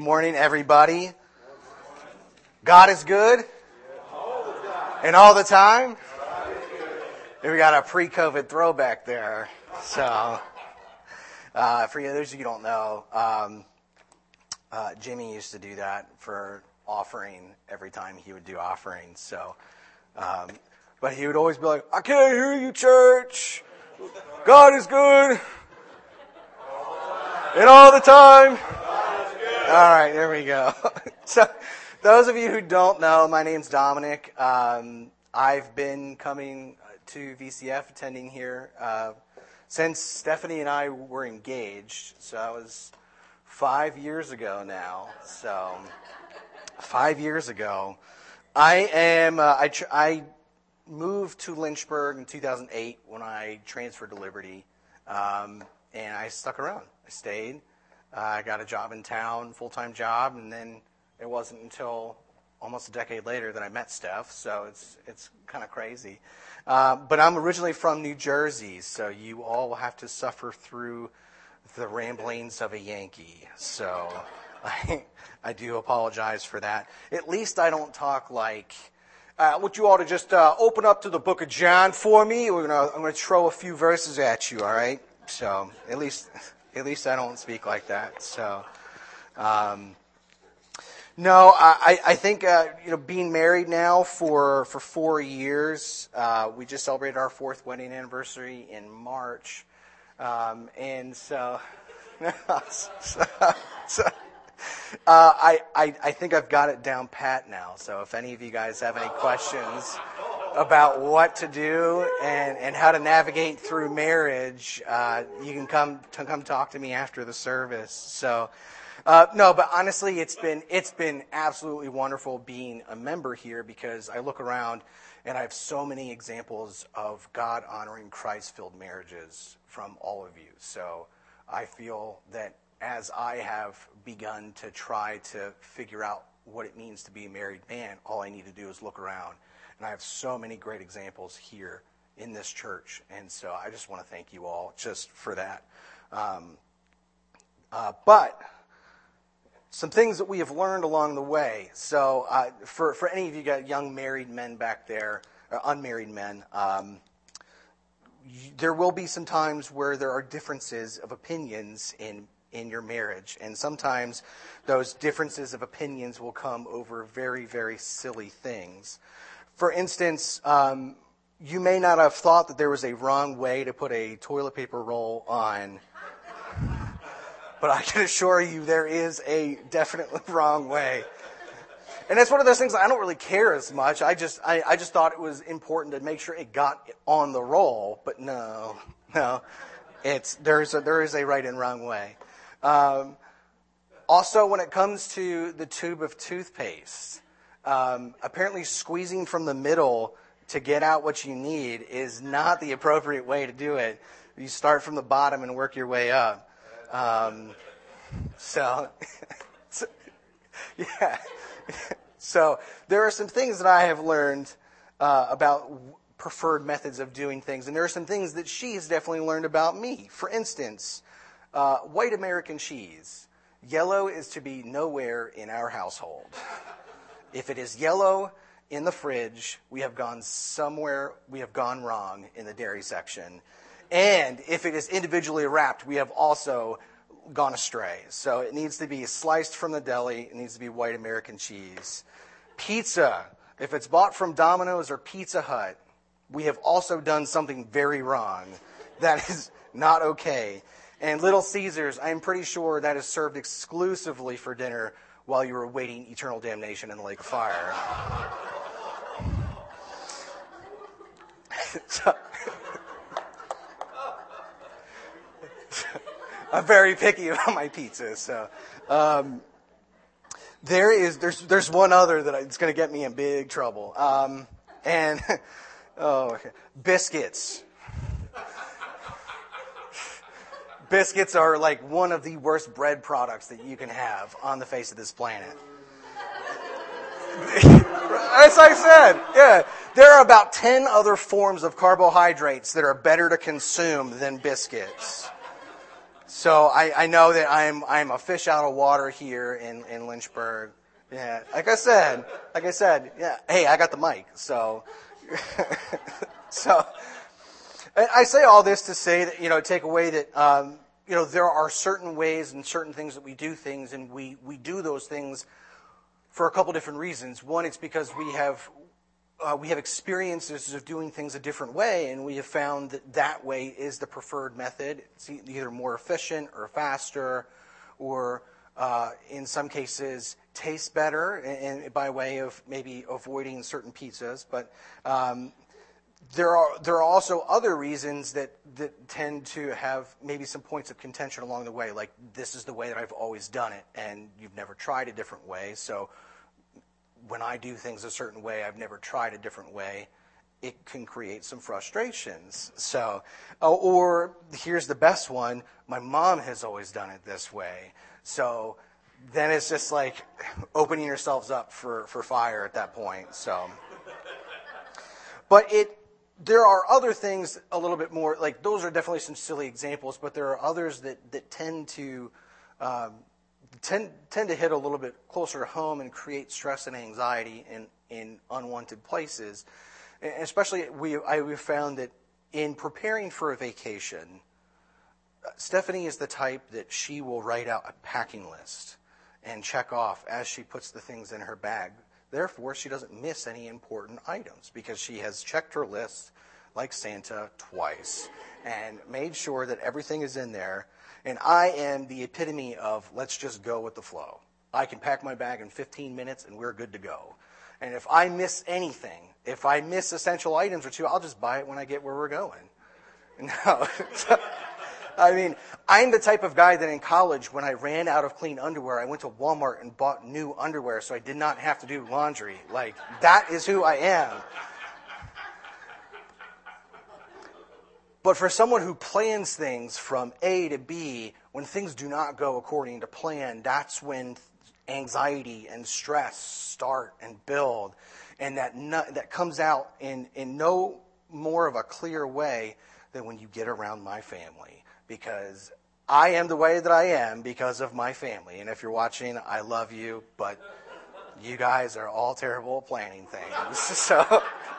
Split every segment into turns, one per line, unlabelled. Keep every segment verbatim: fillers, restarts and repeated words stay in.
Morning, everybody. God is good. And all the time. And we got a pre-COVID throwback there. So, uh, for those of you who don't know, um, uh, Jimmy used to do that for offering every time he would do offerings. So, um, but he would always be like, "I can't hear you, church. God is good. And all the time." All right, there we go. So, those of you who don't know, my name's Dominic. Um, I've been coming to V C F, attending here, uh, since Stephanie and I were engaged. So that was five years ago now. So, five years ago. I am, uh, I, tr- I moved to Lynchburg in two thousand eight when I transferred to Liberty. Um, and I stuck around. I stayed. Uh, I got a job in town, full-time job, and then it wasn't until almost a decade later that I met Steph, so it's it's kind of crazy. Uh, but I'm originally from New Jersey, so you all will have to suffer through the ramblings of a Yankee. So I, I do apologize for that. At least I don't talk like, uh, I want you all to just uh, open up to the book of John for me. We're gonna, I'm going to throw a few verses at you, all right? So at least... At least I don't speak like that. So, um, no, I, I think uh, you know, being married now for for four years. Uh, we just celebrated our fourth wedding anniversary in March, um, and so, so, so uh, I, I I think I've got it down pat now. So, if any of you guys have any questions about what to do and, and how to navigate through marriage, uh, you can come to come talk to me after the service. So, uh, no, but honestly, it's been it's been absolutely wonderful being a member here, because I look around and I have so many examples of God honoring, Christ filled marriages from all of you. So I feel that as I have begun to try to figure out what it means to be a married man, all I need to do is look around. And I have so many great examples here in this church. And so I just want to thank you all just for that. Um, uh, but some things that we have learned along the way. So uh, for, for any of you got young married men back there, or unmarried men, um, you, there will be some times where there are differences of opinions in in your marriage. And sometimes those differences of opinions will come over very, very silly things. For instance, um, you may not have thought that there was a wrong way to put a toilet paper roll on, but I can assure you there is a definitely wrong way. And it's one of those things I don't really care as much. I just I, I just thought it was important to make sure it got on the roll, but no, no, it's there's a, there is a right and wrong way. Um, also, when it comes to the tube of toothpaste, Um, apparently squeezing from the middle to get out what you need is not the appropriate way to do it. You start from the bottom and work your way up. Um, so, so, yeah. So there are some things that I have learned uh, about preferred methods of doing things, and there are some things that she has definitely learned about me. For instance, uh, white American cheese. Yellow is to be nowhere in our household. If it is yellow in the fridge, we have gone somewhere, we have gone wrong in the dairy section. And if it is individually wrapped, we have also gone astray. So it needs to be sliced from the deli. It needs to be white American cheese. Pizza, if it's bought from Domino's or Pizza Hut, we have also done something very wrong. That is not okay. And Little Caesars, I'm pretty sure that is served exclusively for dinner while you were awaiting eternal damnation in the lake of fire. so, I'm very picky about my pizzas. So, um, there is there's there's one other that it's going to get me in big trouble. Um, and oh, okay. biscuits. Biscuits are like one of the worst bread products that you can have on the face of this planet. As I said, yeah, there are about ten other forms of carbohydrates that are better to consume than biscuits. So I, I know that I'm I'm a fish out of water here in, in Lynchburg. Yeah, like I said, like I said, yeah. Hey, I got the mic, so so. And I say all this to say that, you know, take away that, um, you know, there are certain ways and certain things that we do things, and we, we do those things for a couple different reasons. One, it's because we have uh, we have experiences of doing things a different way, and we have found that that way is the preferred method. It's either more efficient or faster, or uh, in some cases tastes better, and, and by way of maybe avoiding certain pizzas, but. Um, There are there are also other reasons that, that tend to have maybe some points of contention along the way, like this is the way that I've always done it, and you've never tried a different way. So when I do things a certain way, I've never tried a different way, it can create some frustrations. So, or here's the best one, my mom has always done it this way. So then it's just like opening yourselves up for, for fire at that point. So, but it. There are other things a little bit more, like those are definitely some silly examples, but there are others that, that tend to um, tend tend to hit a little bit closer to home and create stress and anxiety in, in unwanted places. And especially, we I, we've found that in preparing for a vacation, Stephanie is the type that she will write out a packing list and check off as she puts the things in her bag. Therefore, she doesn't miss any important items because she has checked her list like Santa twice and made sure that everything is in there. And I am the epitome of let's just go with the flow. I can pack my bag in fifteen minutes and we're good to go. And if I miss anything, if I miss essential items or two, I'll just buy it when I get where we're going. No. I mean, I'm the type of guy that in college, when I ran out of clean underwear, I went to Walmart and bought new underwear so I did not have to do laundry. Like, that is who I am. But for someone who plans things from A to B, when things do not go according to plan, that's when anxiety and stress start and build. And that no, that comes out in, in no more of a clear way than when you get around my family. Because I am the way that I am because of my family. And if you're watching, I love you, but you guys are all terrible at planning things. So,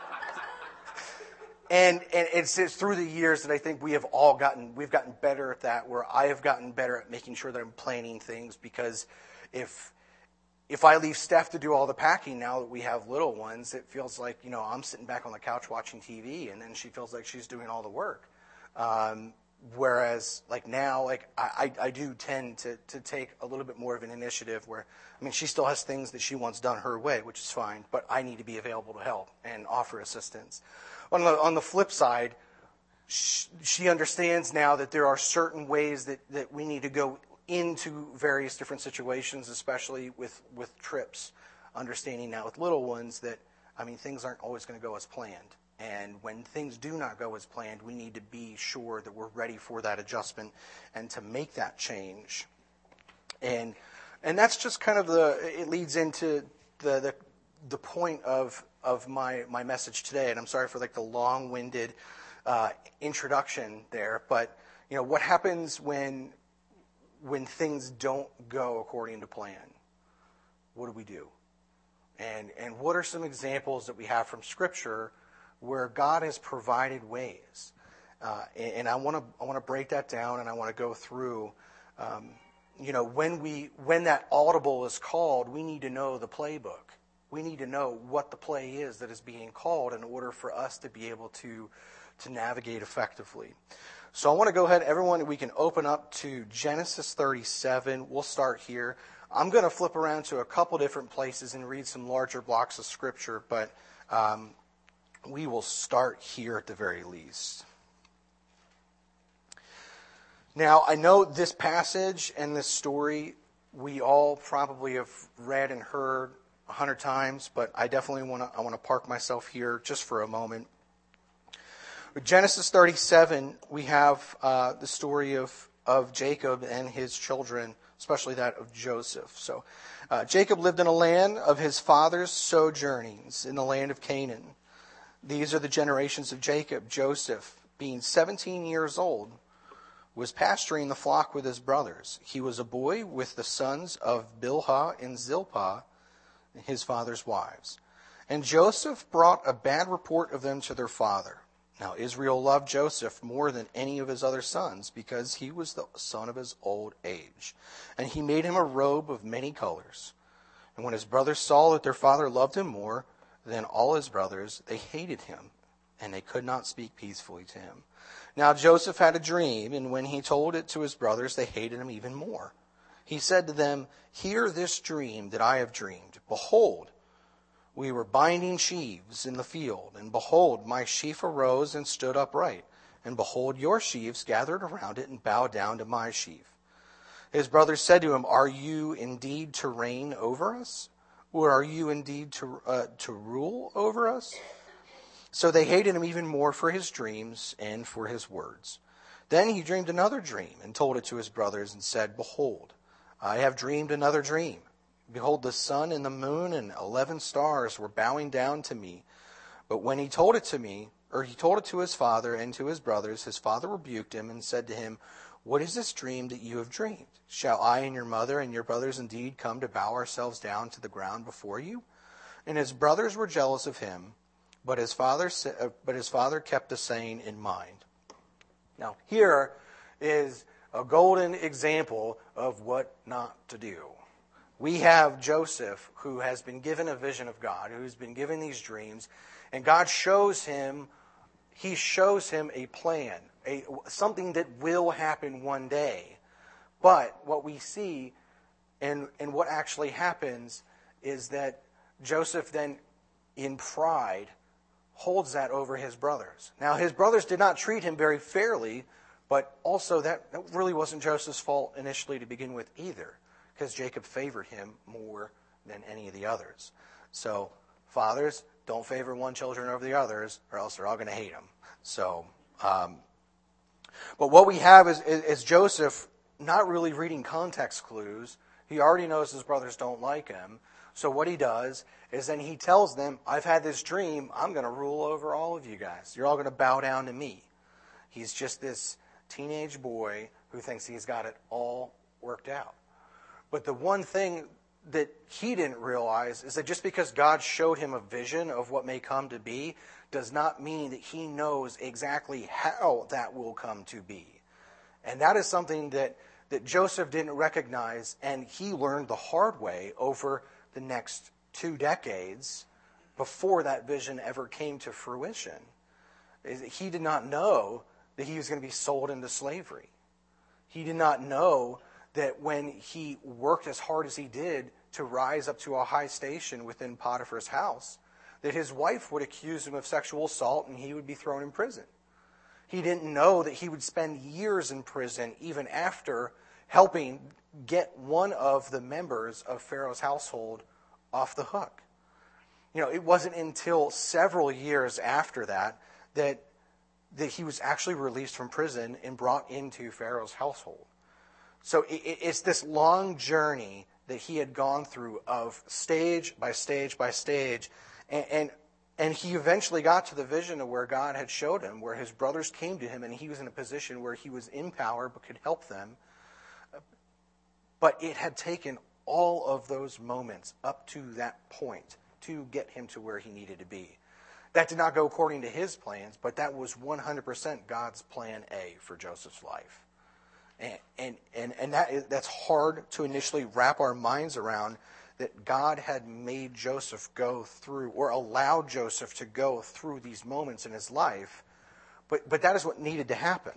and and it's, it's through the years that I think we have all gotten, we've gotten better at that, where I have gotten better at making sure that I'm planning things, because if if I leave Steph to do all the packing now that we have little ones, it feels like, you know, I'm sitting back on the couch watching T V, and then she feels like she's doing all the work. Um, Whereas, like now, like I, I do tend to, to take a little bit more of an initiative where, I mean, she still has things that she wants done her way, which is fine, but I need to be available to help and offer assistance. On the, on the flip side, she, she understands now that there are certain ways that, that we need to go into various different situations, especially with, with trips. Understanding now with little ones that, I mean, things aren't always going to go as planned. And when things do not go as planned, we need to be sure that we're ready for that adjustment and to make that change. And and that's just kind of the, it leads into the the, the point of of my, my message today. And I'm sorry for like the long-winded uh, introduction there, but you know, what happens when when things don't go according to plan? What do we do? And and what are some examples that we have from Scripture where God has provided ways? Uh, and, and I want to I want to break that down, and I want to go through. Um, you know, when we when that audible is called, we need to know the playbook. We need to know what the play is that is being called in order for us to be able to to navigate effectively. So I want to go ahead, everyone. We can open up to Genesis thirty-seven. We'll start here. I'm going to flip around to a couple different places and read some larger blocks of Scripture, but um, we will start here at the very least. Now, I know this passage and this story we all probably have read and heard a hundred times, but I definitely want to I want to park myself here just for a moment. With Genesis thirty-seven, we have uh, the story of, of Jacob and his children, especially that of Joseph. So uh, Jacob lived in a land of his father's sojournings in the land of Canaan. These are the generations of Jacob. Joseph, being seventeen years old, was pasturing the flock with his brothers. He was a boy with the sons of Bilhah and Zilpah, his father's wives. And Joseph brought a bad report of them to their father. Now Israel loved Joseph more than any of his other sons, because he was the son of his old age. And he made him a robe of many colors. And when his brothers saw that their father loved him more than all his brothers, they hated him, and they could not speak peacefully to him. Now Joseph had a dream, and when he told it to his brothers, they hated him even more. He said to them, "Hear this dream that I have dreamed. Behold, we were binding sheaves in the field, and behold, my sheaf arose and stood upright. And behold, your sheaves gathered around it and bowed down to my sheaf." His brothers said to him, "Are you indeed to reign over us? Or are you indeed to uh, to rule over us?" So they hated him even more for his dreams and for his words. Then he dreamed another dream and told it to his brothers and said, "Behold, I have dreamed another dream. Behold, the sun and the moon and eleven stars were bowing down to me." But when he told it to me, or he told it to his father and to his brothers, his father rebuked him and said to him, "What is this dream that you have dreamed? Shall I and your mother and your brothers indeed come to bow ourselves down to the ground before you?" And his brothers were jealous of him, but his father, but his father kept the saying in mind. Now, here is a golden example of what not to do. We have Joseph, who has been given a vision of God, who's been given these dreams, and God shows him, he shows him a plan, a, something that will happen one day. But what we see and, and what actually happens is that Joseph then, in pride, holds that over his brothers. Now, his brothers did not treat him very fairly, but also that, that really wasn't Joseph's fault initially to begin with either, because Jacob favored him more than any of the others. So, fathers, don't favor one children over the others, or else they're all going to hate him. So, um, but what we have is, is, is Joseph not really reading context clues. He already knows his brothers don't like him. So what he does is then he tells them, "I've had this dream. I'm going to rule over all of you guys. You're all going to bow down to me." He's just this teenage boy who thinks he's got it all worked out. But the one thing that he didn't realize is that just because God showed him a vision of what may come to be does not mean that he knows exactly how that will come to be. And that is something that, that Joseph didn't recognize, and he learned the hard way over the next two decades before that vision ever came to fruition. He did not know that he was going to be sold into slavery. He did not know that when he worked as hard as he did to rise up to a high station within Potiphar's house, that his wife would accuse him of sexual assault and he would be thrown in prison. He didn't know that he would spend years in prison even after helping get one of the members of Pharaoh's household off the hook. You know, it wasn't until several years after that that that he was actually released from prison and brought into Pharaoh's household. So it, it's this long journey that he had gone through of stage by stage by stage, and, and and he eventually got to the vision of where God had showed him, where his brothers came to him, and he was in a position where he was in power but could help them. But it had taken all of those moments up to that point to get him to where he needed to be. That did not go according to his plans, but that was one hundred percent God's plan A for Joseph's life. And and and, and that is, that's hard to initially wrap our minds around, that God had made Joseph go through, or allowed Joseph to go through these moments in his life. But but that is what needed to happen.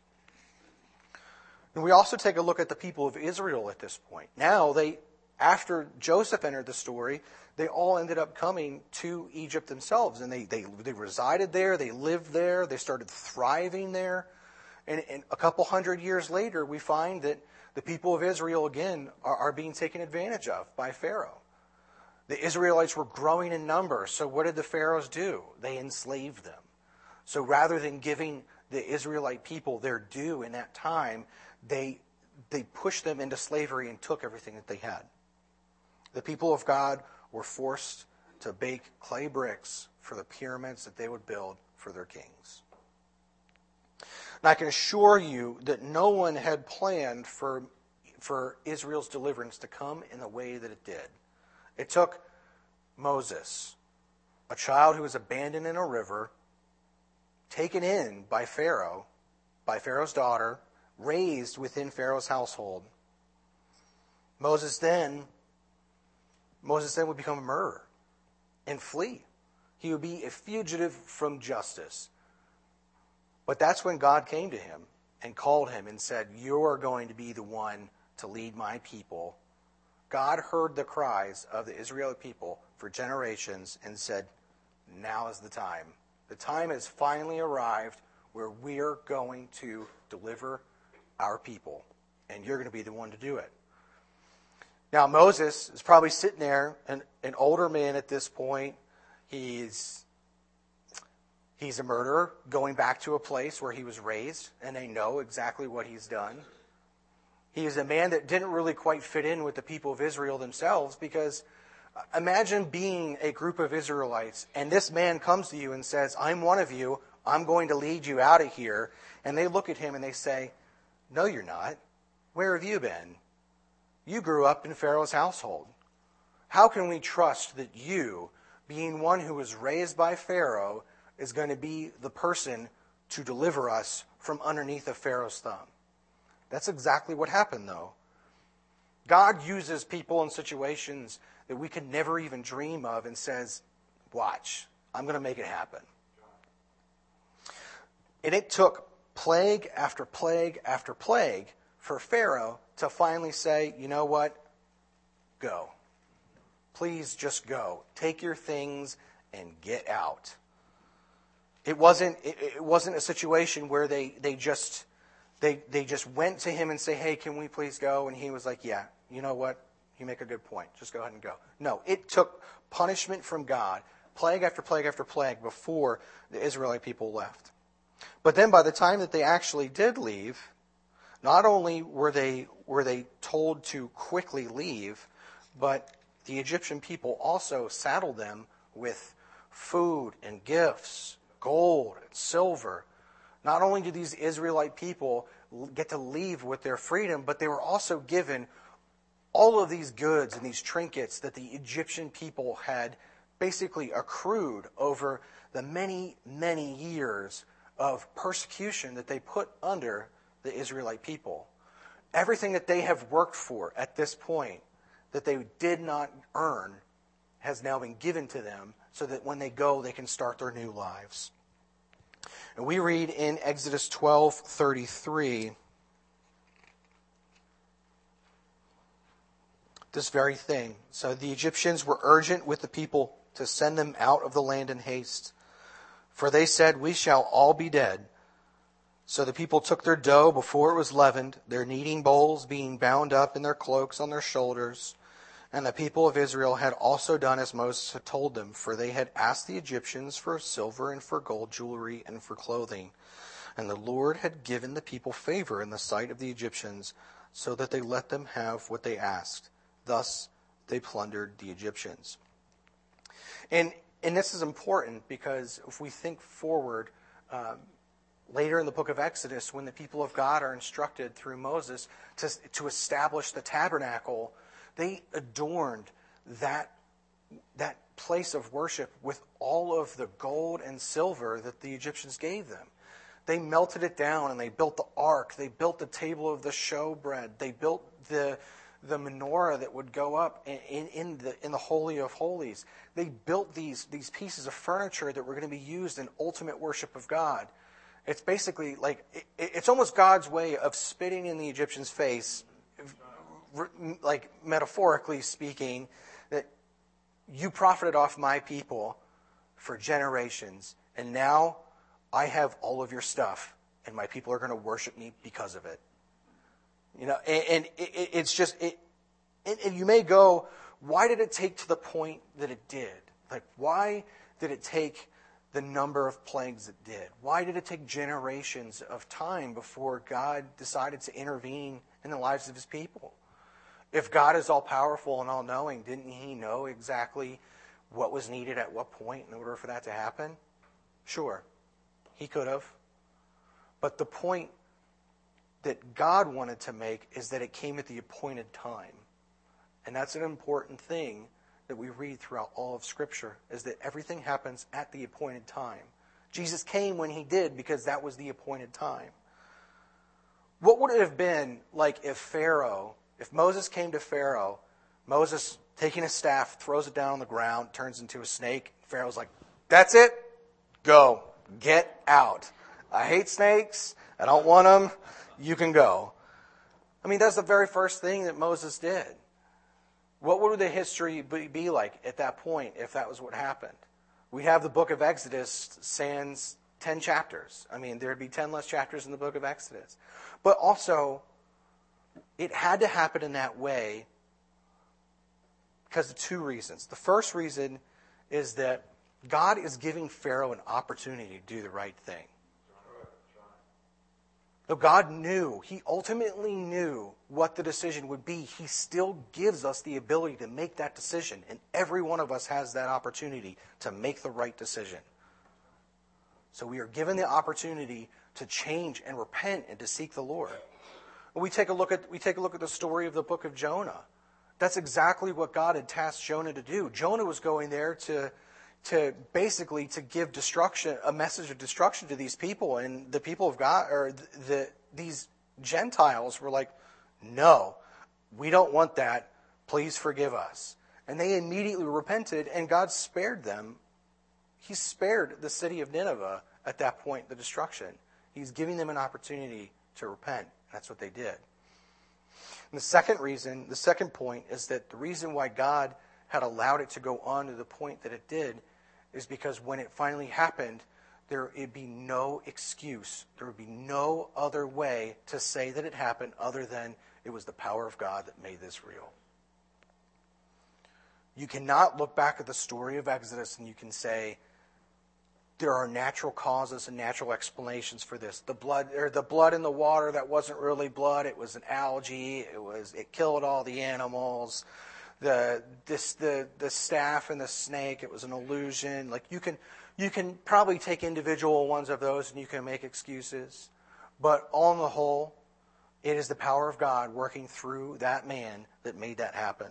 And we also take a look at the people of Israel at this point. Now, they, after Joseph entered the story, they all ended up coming to Egypt themselves. And they, they, they resided there, they lived there, they started thriving there. And, and a couple hundred years later, we find that the people of Israel, again, are, are being taken advantage of by Pharaoh. The Israelites were growing in number, so what did the Pharaohs do? They enslaved them. So rather than giving the Israelite people their due in that time, they they pushed them into slavery and took everything that they had. The people of God were forced to bake clay bricks for the pyramids that they would build for their kings. And I can assure you that no one had planned for, for Israel's deliverance to come in the way that it did. It took Moses, a child who was abandoned in a river, taken in by Pharaoh, by Pharaoh's daughter, raised within Pharaoh's household. Moses then, Moses then would become a murderer and flee. He would be a fugitive from justice. But that's when God came to him and called him and said, "You're going to be the one to lead my people." God heard the cries of the Israeli people for generations and said, "Now is the time. The time has finally arrived where we're going to deliver our people, and you're going to be the one to do it." Now, Moses is probably sitting there, an, an older man at this point. He's, he's a murderer, going back to a place where he was raised, and they know exactly what he's done. He is a man that didn't really quite fit in with the people of Israel themselves, because imagine being a group of Israelites, and this man comes to you and says, "I'm one of you, I'm going to lead you out of here." And they look at him and they say, "No, you're not. Where have you been? You grew up in Pharaoh's household. How can we trust that you, being one who was raised by Pharaoh, is going to be the person to deliver us from underneath of Pharaoh's thumb?" That's exactly what happened, though. God uses people in situations that we could never even dream of and says, "Watch, I'm going to make it happen." And it took plague after plague after plague for Pharaoh to finally say, "You know what? Go. Please just go. Take your things and get out." It wasn't it, it wasn't a situation where they, they just they they just went to him and say, "Hey, can we please go?" And he was like, "Yeah, you know what? You make a good point. Just go ahead and go." No, it took punishment from God, plague after plague after plague, before the Israelite people left. But then by the time that they actually did leave, not only were they were they told to quickly leave, but the Egyptian people also saddled them with food and gifts, gold and silver. Not only did these Israelite people get to leave with their freedom, but they were also given all of these goods and these trinkets that the Egyptian people had basically accrued over the many, many years of persecution that they put under the Israelite people. Everything that they have worked for at this point that they did not earn has now been given to them so that when they go, they can start their new lives. And we read in Exodus twelve thirty-three this very thing. "So the Egyptians were urgent with the people to send them out of the land in haste. For they said, 'We shall all be dead.' So the people took their dough before it was leavened, their kneading bowls being bound up in their cloaks on their shoulders. And the people of Israel had also done as Moses had told them, for they had asked the Egyptians for silver and for gold jewelry and for clothing. And the Lord had given the people favor in the sight of the Egyptians, so that they let them have what they asked. Thus they plundered the Egyptians." And and this is important because if we think forward, um, later in the book of Exodus, when the people of God are instructed through Moses to, to establish the tabernacle, they adorned that, that place of worship with all of the gold and silver that the Egyptians gave them. They melted it down and they built the ark. They built the table of the showbread. They built the the menorah that would go up in, in, in the in the Holy of Holies. They built these, these pieces of furniture that were going to be used in ultimate worship of God. It's basically like, it, it's almost God's way of spitting in the Egyptians' face, like metaphorically speaking, that you profited off my people for generations, and now I have all of your stuff, and my people are going to worship me because of it. You know, and, and it, it's just, it, and, and you may go, why did it take to the point that it did? Like, why did it take the number of plagues it did? Why did it take generations of time before God decided to intervene in the lives of his people? If God is all-powerful and all-knowing, didn't he know exactly what was needed at what point in order for that to happen? Sure, he could have. But the point that God wanted to make is that it came at the appointed time. And that's an important thing that we read throughout all of Scripture, is that everything happens at the appointed time. Jesus came when he did because that was the appointed time. What would it have been like if Pharaoh, if Moses came to Pharaoh, Moses taking his staff, throws it down on the ground, turns into a snake. Pharaoh's like, that's it, go, get out. I hate snakes, I don't want them, you can go. I mean, that's the very first thing that Moses did. What would the history be like at that point if that was what happened? We have the book of Exodus sans ten chapters. I mean, there'd be ten less chapters in the book of Exodus. But also, it had to happen in that way because of two reasons. The first reason is that God is giving Pharaoh an opportunity to do the right thing. Though God knew, he ultimately knew what the decision would be, he still gives us the ability to make that decision. And every one of us has that opportunity to make the right decision. So we are given the opportunity to change and repent and to seek the Lord. We take a look at we take a look at the story of the book of Jonah. That's exactly what God had tasked Jonah to do. Jonah was going there to to basically to give destruction, a message of destruction to these people, and the people of God, or the, the these Gentiles were like, no, we don't want that. Please forgive us. And they immediately repented, and God spared them. He spared the city of Nineveh at that point, the destruction. He's giving them an opportunity to repent. That's what they did. And the second reason, the second point, is that the reason why God had allowed it to go on to the point that it did is because when it finally happened, there would be no excuse. There would be no other way to say that it happened other than it was the power of God that made this real. You cannot look back at the story of Exodus and you can say, there are natural causes and natural explanations for this. The blood, or the blood in the water that wasn't really blood; it was an algae. It was it killed all the animals. The this the the staff and the snake, it was an illusion. Like you can you can probably take individual ones of those and you can make excuses, but on the whole, it is the power of God working through that man that made that happen.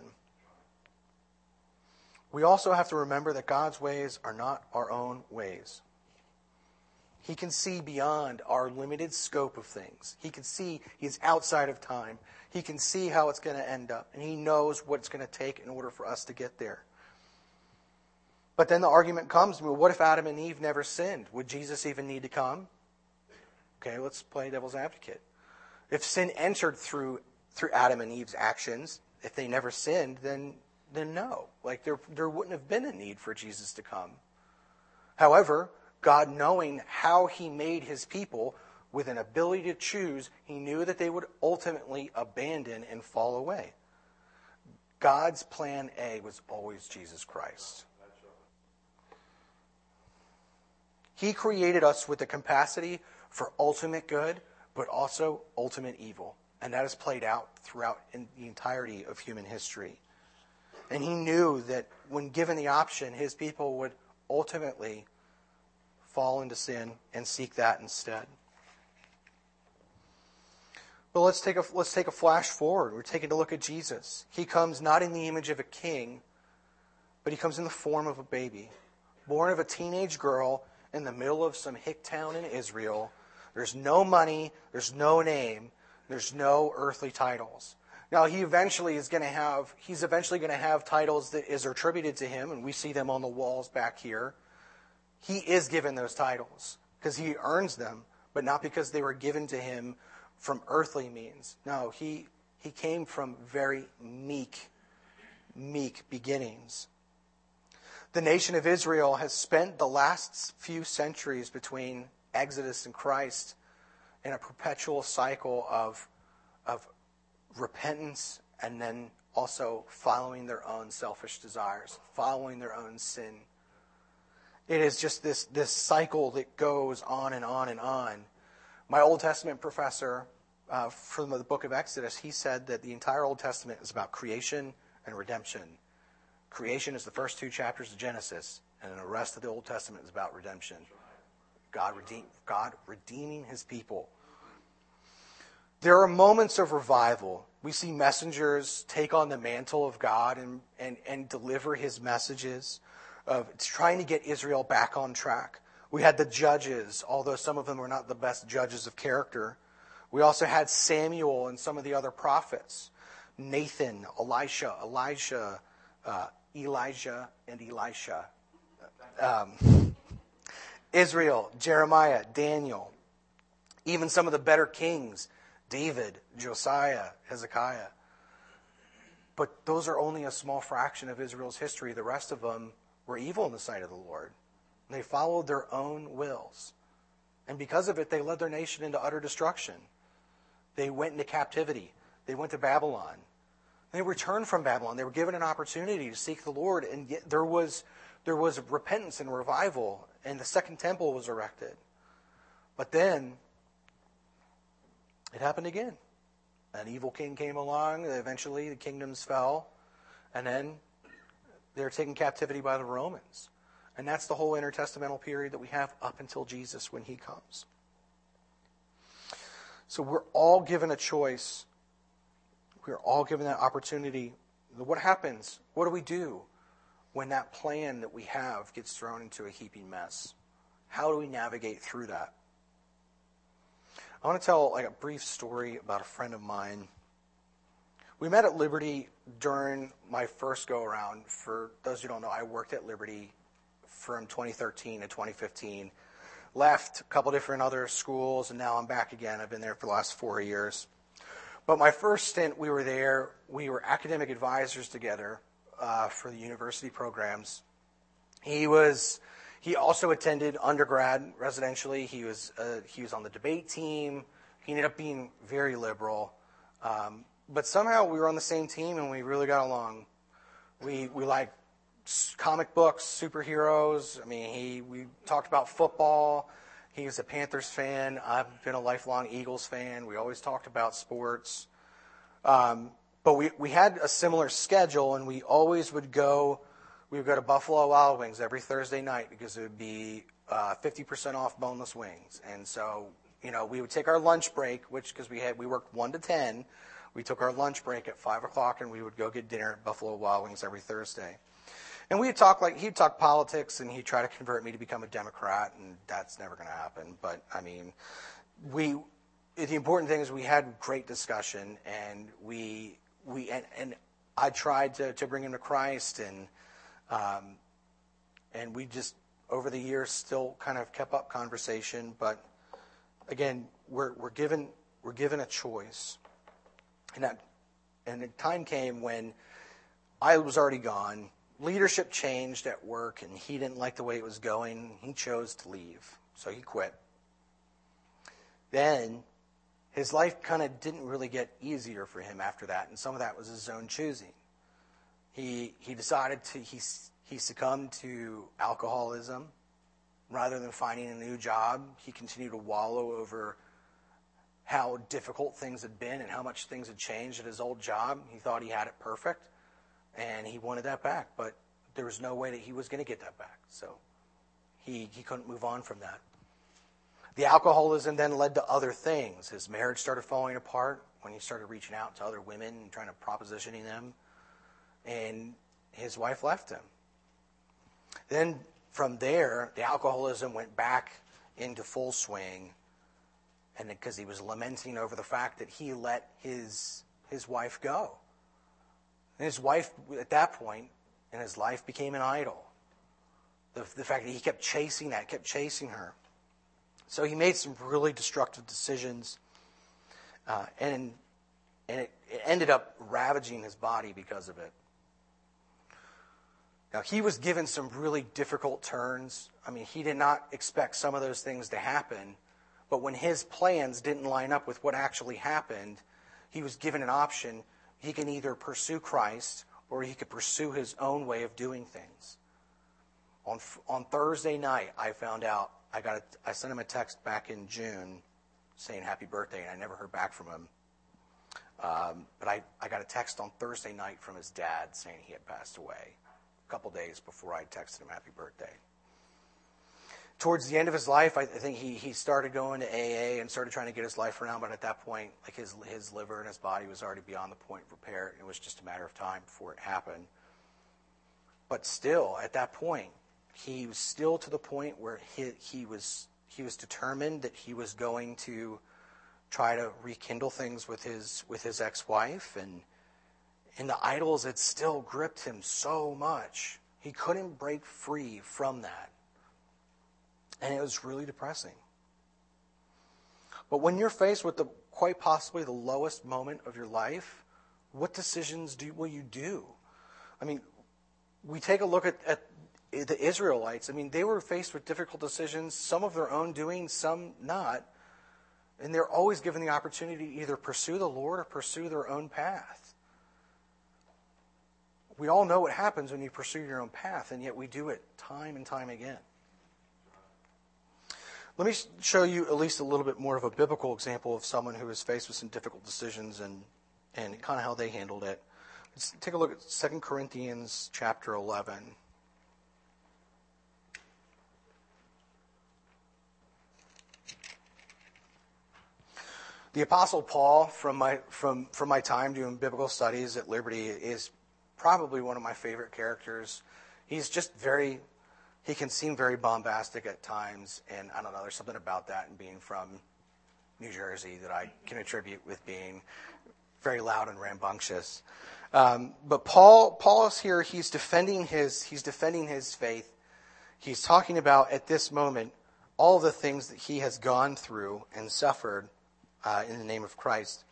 We also have to remember that God's ways are not our own ways. He can see beyond our limited scope of things. He can see, he's outside of time. He can see how it's going to end up. And he knows what it's going to take in order for us to get there. But then the argument comes, well, what if Adam and Eve never sinned? Would Jesus even need to come? Okay, let's play devil's advocate. If sin entered through through Adam and Eve's actions, if they never sinned, then then no. Like there there wouldn't have been a need for Jesus to come. However, God, knowing how he made his people with an ability to choose, he knew that they would ultimately abandon and fall away. God's plan A was always Jesus Christ. He created us with the capacity for ultimate good, but also ultimate evil. And that is played out throughout in the entirety of human history. And he knew that when given the option, his people would ultimately fall into sin and seek that instead. But let's take a let's take a flash forward. We're taking a look at Jesus. He comes not in the image of a king, but he comes in the form of a baby, born of a teenage girl in the middle of some hick town in Israel. There's no money, there's no name, there's no earthly titles. Now he eventually is going to have he's eventually going to have titles that is attributed to him, and we see them on the walls back here. He is given those titles because he earns them, but not because they were given to him from earthly means. No, he he came from very meek, meek beginnings. The nation of Israel has spent the last few centuries between Exodus and Christ in a perpetual cycle of of repentance and then also following their own selfish desires, following their own sin. It is just this, this cycle that goes on and on and on. My Old Testament professor uh, from the book of Exodus, he said that the entire Old Testament is about creation and redemption. Creation is the first two chapters of Genesis, and the rest of the Old Testament is about redemption. God, redeem, God redeeming his people. There are moments of revival. We see messengers take on the mantle of God and, and, and deliver his messages of trying to get Israel back on track. We had the judges, although some of them were not the best judges of character. We also had Samuel and some of the other prophets. Nathan, Elisha, Elijah, uh, Elijah, and Elisha. Um, Israel, Jeremiah, Daniel. Even some of the better kings, David, Josiah, Hezekiah. But those are only a small fraction of Israel's history. The rest of them were evil in the sight of the Lord. They followed their own wills. And because of it, they led their nation into utter destruction. They went into captivity. They went to Babylon. They returned from Babylon. They were given an opportunity to seek the Lord. And yet there was, there was repentance and revival. And the second temple was erected. But then, it happened again. An evil king came along. Eventually, the kingdoms fell. And then, they were taken captivity by the Romans. And that's the whole intertestamental period that we have up until Jesus when he comes. So we're all given a choice. We're all given that opportunity. What happens? What do we do when that plan that we have gets thrown into a heaping mess? How do we navigate through that? I want to tell like a brief story about a friend of mine. We met at Liberty during my first go-around. For those who don't know, I worked at Liberty from twenty thirteen to twenty fifteen. Left a couple different other schools, and now I'm back again. I've been there for the last four years. But my first stint, we were there. We were academic advisors together uh, for the university programs. He was. He also attended undergrad residentially. He was uh, he was on the debate team. He ended up being very liberal. Um, but somehow we were on the same team and we really got along. We we liked comic books, superheroes. I mean, he we talked about football. He was a Panthers fan. I've been a lifelong Eagles fan. We always talked about sports. Um, but we, we had a similar schedule, and we always would go... We would go to Buffalo Wild Wings every Thursday night because it would be uh, fifty percent off boneless wings. And so, you know, we would take our lunch break, which because we had we worked one to ten, we took our lunch break at five o'clock, and we would go get dinner at Buffalo Wild Wings every Thursday. And we'd talk like he'd talk politics, and he'd try to convert me to become a Democrat, and that's never going to happen. But I mean, we the important thing is we had great discussion, and we we and, and I tried to to bring him to Christ and. Um, and we just, over the years, still kind of kept up conversation. But again, we're we're given we're given a choice, and that and the time came when I was already gone. Leadership changed at work, and he didn't like the way it was going. He chose to leave, so he quit. Then his life kind of didn't really get easier for him after that, and some of that was his own choosing. He he decided to he he succumbed to alcoholism. Rather than finding a new job, he continued to wallow over how difficult things had been and how much things had changed at his old job. He thought he had it perfect, and he wanted that back, but there was no way that he was going to get that back. So he he couldn't move on from that. The alcoholism then led to other things. His marriage started falling apart when he started reaching out to other women and trying to propositioning them. And his wife left him. Then from there, the alcoholism went back into full swing, and because he was lamenting over the fact that he let his his wife go. And his wife, at that point in his life, became an idol. The, the fact that he kept chasing that, kept chasing her. So he made some really destructive decisions, uh, and and it, it ended up ravaging his body because of it. Now, he was given some really difficult turns. I mean, he did not expect some of those things to happen. But when his plans didn't line up with what actually happened, he was given an option. He can either pursue Christ or he could pursue his own way of doing things. On on Thursday night, I found out, I got a, I sent him a text back in June saying happy birthday, and I never heard back from him. Um, but I, I got a text on Thursday night from his dad saying he had passed away. Couple days before I texted him happy birthday. towards the end of his life, I think he, he started going to A A and started trying to get his life around. But at that point, like his his liver and his body was already beyond the point of repair. It was just a matter of time before it happened. But still, at that point, he was still to the point where he he was he was determined that he was going to try to rekindle things with his with his ex-wife, and and the idols had still gripped him so much. He couldn't break free from that. And it was really depressing. But when you're faced with the quite possibly the lowest moment of your life, what decisions do will you do? I mean, we take a look at, at the Israelites. I mean, they were faced with difficult decisions, some of their own doing, some not. And they're always given the opportunity to either pursue the Lord or pursue their own path. We all know what happens when you pursue your own path, and yet we do it time and time again. Let me show you at least a little bit more of a biblical example of someone who was faced with some difficult decisions and, and kind of how they handled it. Let's take a look at Second Corinthians chapter eleven. The Apostle Paul, from my from from my time doing biblical studies at Liberty, is probably one of my favorite characters. He's just very, he can seem very bombastic at times, and I don't know, there's something about that and being from New Jersey that I can attribute with being very loud and rambunctious. Um, but Paul, Paul is here. He's defending his he's defending his faith. He's talking about at this moment all the things that he has gone through and suffered uh, in the name of Christ.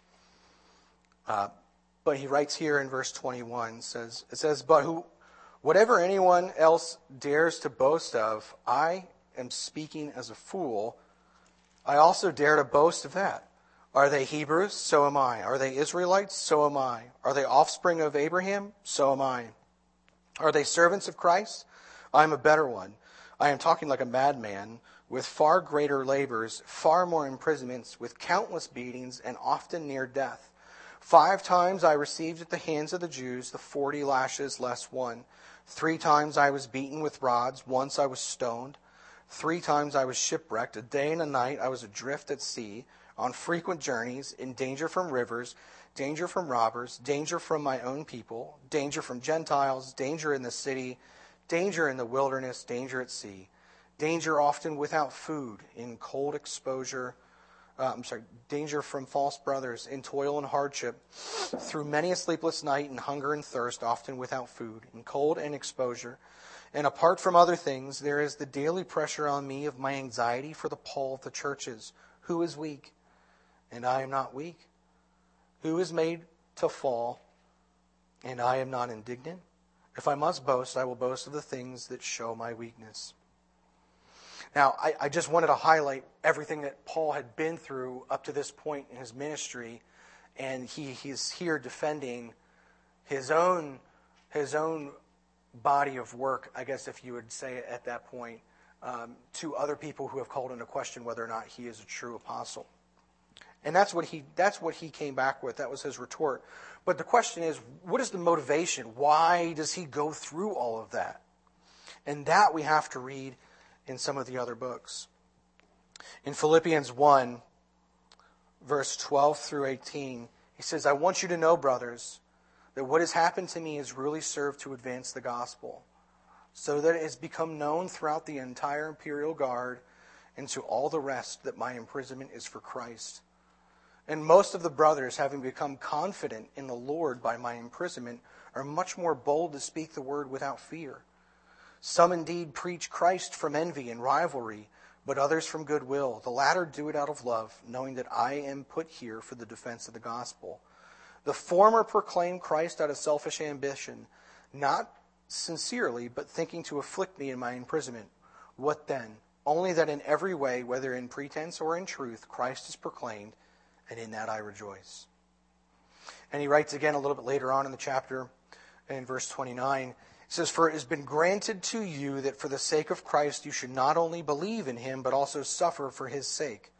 Uh, but he writes here in verse twenty-one, says it says, "But who, whatever anyone else dares to boast of, I am speaking as a fool. I also dare to boast of that. Are they Hebrews? So am I. Are they Israelites? So am I. Are they offspring of Abraham? So am I. Are they servants of Christ? I am a better one. I am talking like a madman, with far greater labors, far more imprisonments, with countless beatings, and often near death. Five times I received at the hands of the Jews the forty lashes less one. Three times I was beaten with rods. Once I was stoned. Three times I was shipwrecked. A day and a night I was adrift at sea, on frequent journeys, in danger from rivers, danger from robbers, danger from my own people, danger from Gentiles, danger in the city, danger in the wilderness, danger at sea, danger often without food, in cold exposure, uh, I'm sorry, danger from false brothers, in toil and hardship, through many a sleepless night, in hunger and thirst, often without food, in cold and exposure. And apart from other things, there is the daily pressure on me of my anxiety for the Paul of the churches, who is weak, and I am not weak, who is made to fall, and I am not indignant. If I must boast, I will boast of the things that show my weakness." Now, I, I just wanted to highlight everything that Paul had been through up to this point in his ministry, and he, he's here defending his own his own body of work, I guess if you would say at that point, um, to other people who have called into question whether or not he is a true apostle. And that's what he that's what he came back with. That was his retort. But the question is, what is the motivation? Why does he go through all of that? And that we have to read in some of the other books. In Philippians one, verse twelve through eighteen, he says, "I want you to know, brothers, that what has happened to me has really served to advance the gospel, so that it has become known throughout the entire imperial guard and to all the rest that my imprisonment is for Christ. And most of the brothers, having become confident in the Lord by my imprisonment, are much more bold to speak the word without fear. Some indeed preach Christ from envy and rivalry, but others from goodwill. The latter do it out of love, knowing that I am put here for the defense of the gospel. The former proclaim Christ out of selfish ambition, not sincerely, but thinking to afflict me in my imprisonment. What then? Only that in every way, whether in pretense or in truth, Christ is proclaimed, and in that I rejoice." And he writes again a little bit later on in the chapter, in verse twenty-nine, it says, "For it has been granted to you that for the sake of Christ you should not only believe in him, but also suffer for his sake.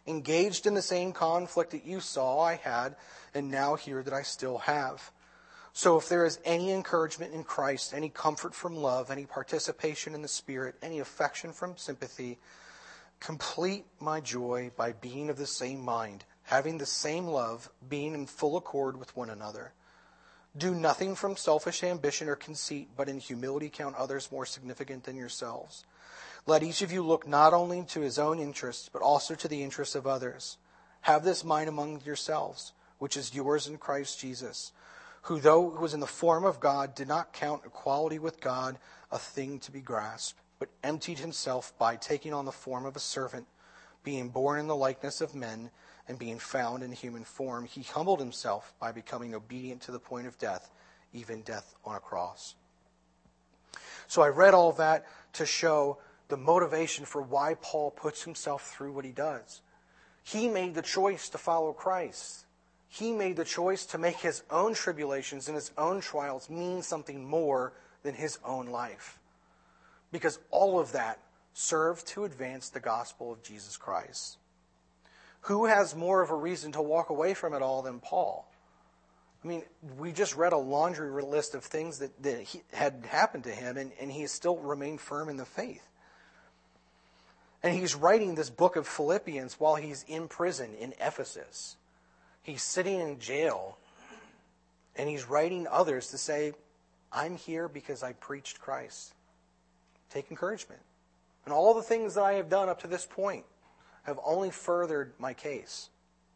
Engaged in the same conflict that you saw I had, and now hear that I still have. So if there is any encouragement in Christ, any comfort from love, any participation in the Spirit, any affection from sympathy, complete my joy by being of the same mind, having the same love, being in full accord with one another. Do nothing from selfish ambition or conceit, but in humility count others more significant than yourselves. Let each of you look not only to his own interests, but also to the interests of others. Have this mind among yourselves, which is yours in Christ Jesus, who, though he was in the form of God, did not count equality with God a thing to be grasped, but emptied himself by taking on the form of a servant, being born in the likeness of men, and being found in human form. He humbled himself by becoming obedient to the point of death, even death on a cross. So I read all that to show the motivation for why Paul puts himself through what he does. He made the choice to follow Christ. He made the choice to make his own tribulations and his own trials mean something more than his own life. Because all of that served to advance the gospel of Jesus Christ. Who has more of a reason to walk away from it all than Paul? I mean, we just read a laundry list of things that, that he, had happened to him, and, and he still remained firm in the faith. And he's writing this book of Philippians while he's in prison in Ephesus. He's sitting in jail, and he's writing others to say, I'm here because I preached Christ. Take encouragement. And all the things that I have done up to this point have only furthered my case.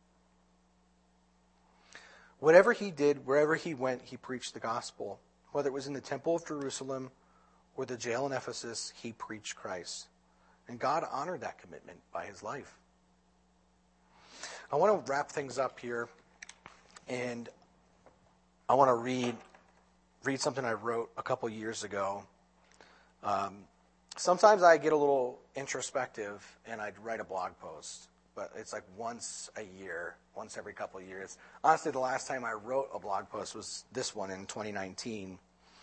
Whatever he did, wherever he went, he preached the gospel. Whether it was in the temple of Jerusalem or the jail in Ephesus, he preached Christ. And God honored that commitment by his life. I want to wrap things up here, and I want to read read something I wrote a couple years ago. Um, sometimes I get a little introspective, and I'd write a blog post, but it's like once a year, once every couple of years. Honestly, the last time I wrote a blog post was this one in twenty nineteen.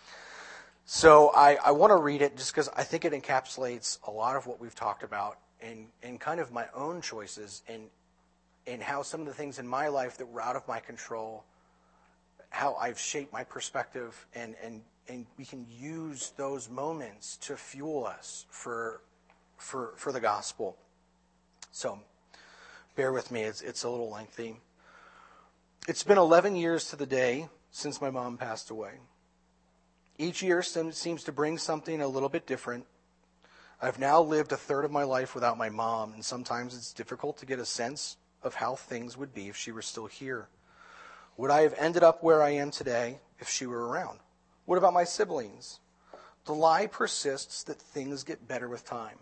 So I, I want to read it just because I think it encapsulates a lot of what we've talked about and, and kind of my own choices and, and how some of the things in my life that were out of my control, how I've shaped my perspective, and, and, and we can use those moments to fuel us for, for, for the gospel. So bear with me, it's, it's a little lengthy. It's been eleven years to the day since my mom passed away. Each year seems to bring something a little bit different. I've now lived a third of my life without my mom, and sometimes it's difficult to get a sense of how things would be if she were still here. Would I have ended up where I am today if she were around? What about my siblings? The lie persists that things get better with time.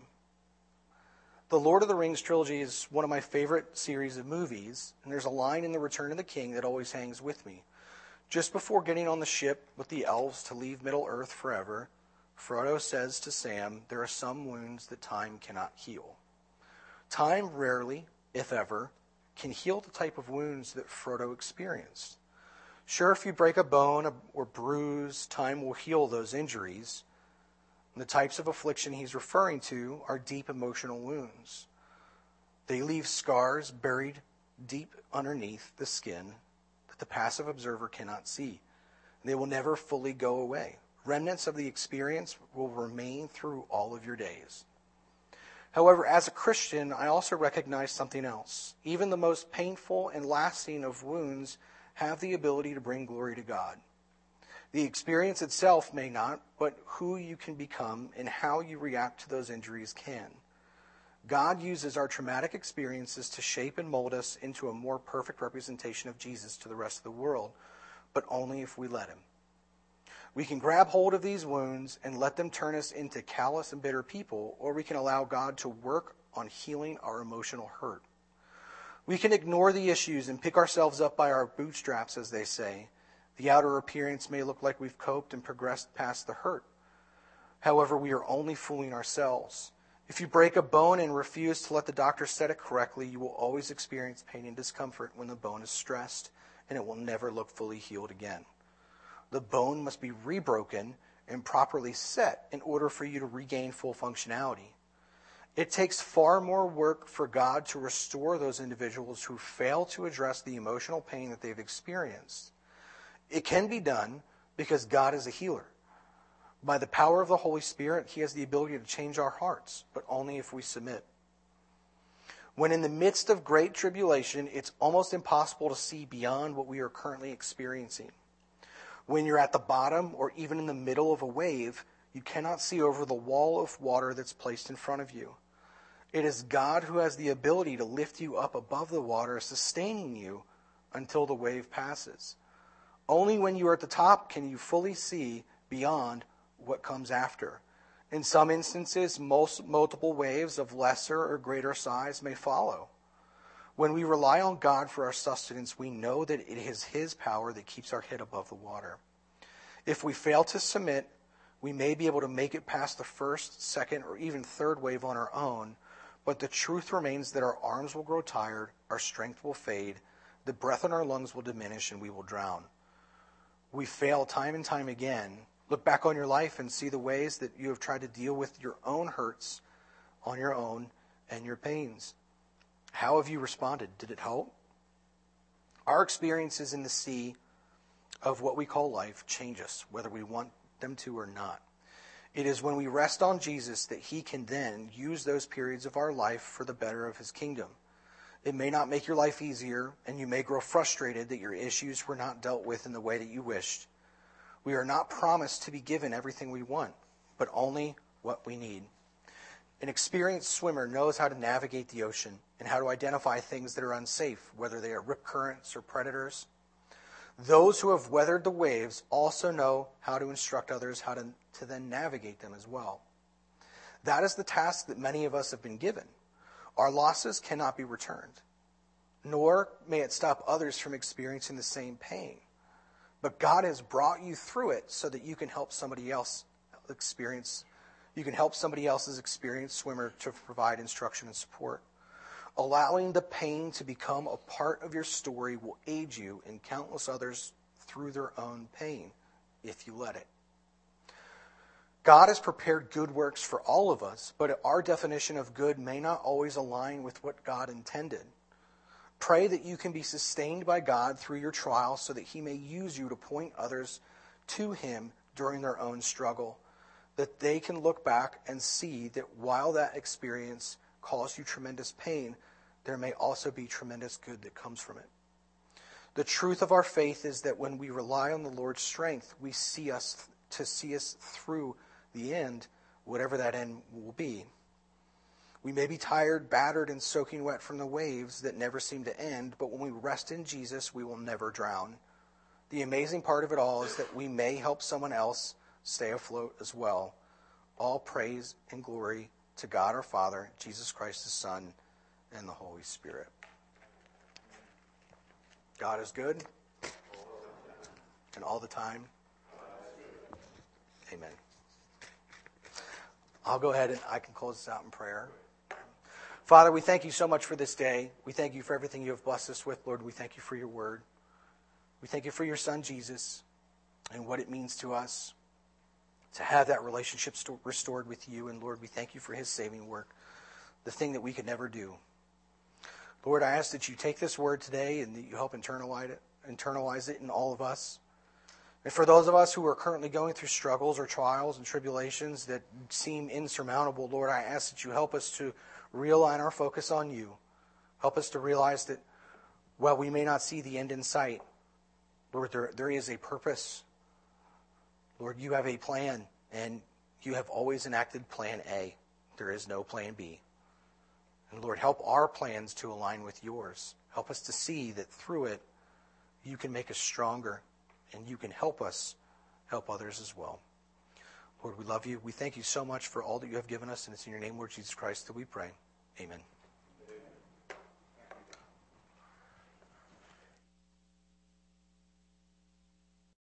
The Lord of the Rings trilogy is one of my favorite series of movies, and there's a line in The Return of the King that always hangs with me. Just before getting on the ship with the elves to leave Middle-earth forever, Frodo says to Sam, there are some wounds that time cannot heal. Time rarely, if ever, can heal the type of wounds that Frodo experienced. Sure, if you break a bone or bruise, time will heal those injuries. And the types of affliction he's referring to are deep emotional wounds. They leave scars buried deep underneath the skin that the passive observer cannot see. They will never fully go away. Remnants of the experience will remain through all of your days. However, as a Christian, I also recognize something else. Even the most painful and lasting of wounds have the ability to bring glory to God. The experience itself may not, but who you can become and how you react to those injuries can. God uses our traumatic experiences to shape and mold us into a more perfect representation of Jesus to the rest of the world, but only if we let him. We can grab hold of these wounds and let them turn us into callous and bitter people, or we can allow God to work on healing our emotional hurt. We can ignore the issues and pick ourselves up by our bootstraps, as they say. The outer appearance may look like we've coped and progressed past the hurt. However, we are only fooling ourselves. If you break a bone and refuse to let the doctor set it correctly, you will always experience pain and discomfort when the bone is stressed, and it will never look fully healed again. The bone must be rebroken and properly set in order for you to regain full functionality. It takes far more work for God to restore those individuals who fail to address the emotional pain that they've experienced. It can be done because God is a healer. By the power of the Holy Spirit, he has the ability to change our hearts, but only if we submit. When in the midst of great tribulation, it's almost impossible to see beyond what we are currently experiencing. When you're at the bottom or even in the middle of a wave, you cannot see over the wall of water that's placed in front of you. It is God who has the ability to lift you up above the water, sustaining you until the wave passes. Only when you are at the top can you fully see beyond what comes after. In some instances, most multiple waves of lesser or greater size may follow. When we rely on God for our sustenance, we know that it is his power that keeps our head above the water. If we fail to submit, we may be able to make it past the first, second, or even third wave on our own, but the truth remains that our arms will grow tired, our strength will fade, the breath in our lungs will diminish, and we will drown. We fail time and time again. Look back on your life and see the ways that you have tried to deal with your own hurts on your own and your pains. How have you responded? Did it help? Our experiences in the sea of what we call life change us, whether we want them to or not. It is when we rest on Jesus that he can then use those periods of our life for the better of his kingdom. It may not make your life easier, and you may grow frustrated that your issues were not dealt with in the way that you wished. We are not promised to be given everything we want, but only what we need. An experienced swimmer knows how to navigate the ocean and how to identify things that are unsafe, whether they are rip currents or predators. Those who have weathered the waves also know how to instruct others how to, to then navigate them as well. That is the task that many of us have been given. Our losses cannot be returned, nor may it stop others from experiencing the same pain. But God has brought you through it so that you can help somebody else experience, you can help somebody else's experienced swimmer to provide instruction and support. Allowing the pain to become a part of your story will aid you and countless others through their own pain, if you let it. God has prepared good works for all of us, but our definition of good may not always align with what God intended. Pray that you can be sustained by God through your trial so that he may use you to point others to him during their own struggle, that they can look back and see that while that experience caused you tremendous pain, there may also be tremendous good that comes from it. The truth of our faith is that when we rely on the Lord's strength, we see us to see us through the end, whatever that end will be. We may be tired, battered, and soaking wet from the waves that never seem to end, but when we rest in Jesus, we will never drown. The amazing part of it all is that we may help someone else stay afloat as well. All praise and glory to God our Father, Jesus Christ his Son, and the Holy Spirit. God is good, and all the time. Amen. I'll go ahead and I can close this out in prayer. Father, we thank you so much for this day. We thank you for everything you have blessed us with, Lord. We thank you for your word. We thank you for your son, Jesus, and what it means to us to have that relationship st- restored with you. And Lord, we thank you for his saving work, the thing that we could never do. Lord, I ask that you take this word today and that you help internalize it, internalize it in all of us. And for those of us who are currently going through struggles or trials and tribulations that seem insurmountable, Lord, I ask that you help us to realign our focus on you. Help us to realize that while we may not see the end in sight, Lord, there, there is a purpose. Lord, you have a plan, and you have always enacted plan A. There is no plan B. And Lord, help our plans to align with yours. Help us to see that through it, you can make us stronger, and you can help us help others as well. Lord, we love you. We thank you so much for all that you have given us, and it's in your name, Lord Jesus Christ, that we pray. Amen.